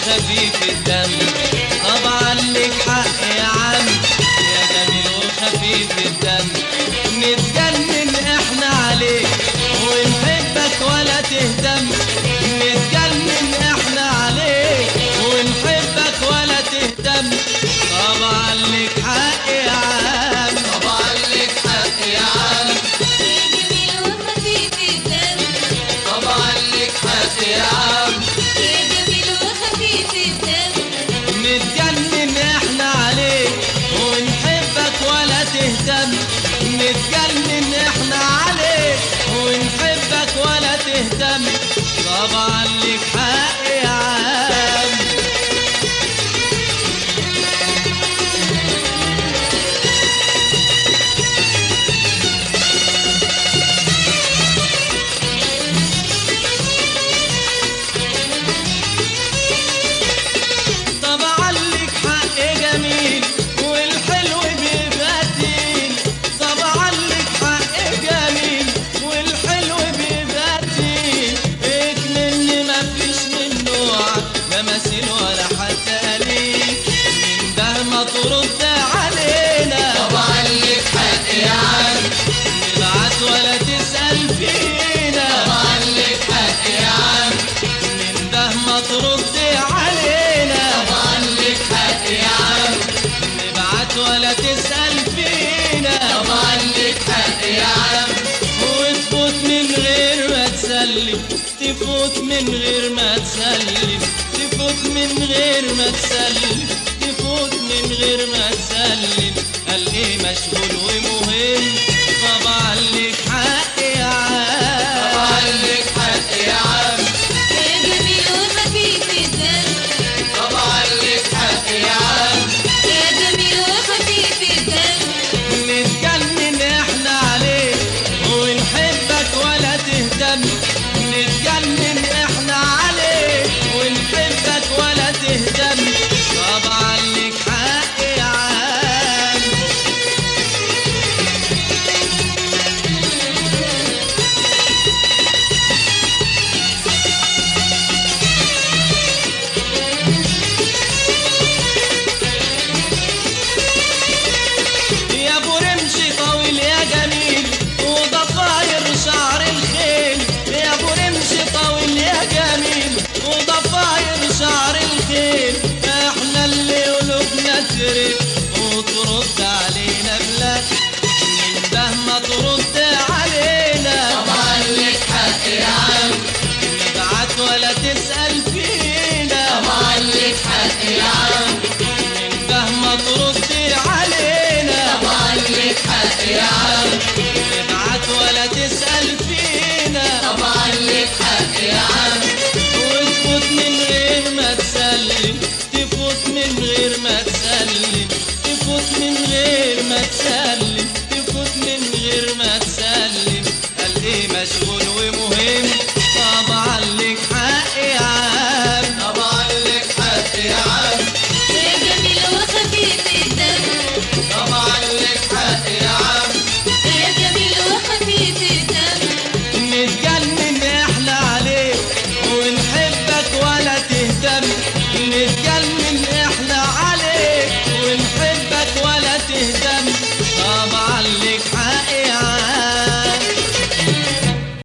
وخفيف الدم. طبعا لك حق يا عم يا جميل وخفيف الدم. نتجنن احنا عليك ونحبك ولا تهتم. نتجنن احنا عليك ونحبك ولا تهتم. طبعا لك حق يا عم. طبعا لك حق يا عم يا جميل وخفيف الدم. طبعا لك حق يا عم يا جميل وخفيف الدم. نتجنن احنا عليك ونحبك ولا تهتم. نتجنن احنا عليك ونحبك ولا تهتم. طبعا لك حق يا عم. طبعا لك حق جميل والحلو بيبقى تقيل. طبعا لك حق جميل والحلو بيبقى تقيل. اكملني مفيش منه لا مثيل ولا حتى قليل. من ده ما ترد علينا. طبعا لك حق يا عم نبعت ولا تسأل فينا. طبعا لك حق يا عم من ده ما ترد علينا. طبعا لك حق يا عم نبعت ولا تسأل فينا. طبعا لك حق يا عم وتفوت من غير ما تسلم. تفوت من غير ما تسلم. تفوت من غير ما تسلم. تفوت من غير ما تسلم. قال ايه مشغول ومهم. طبعا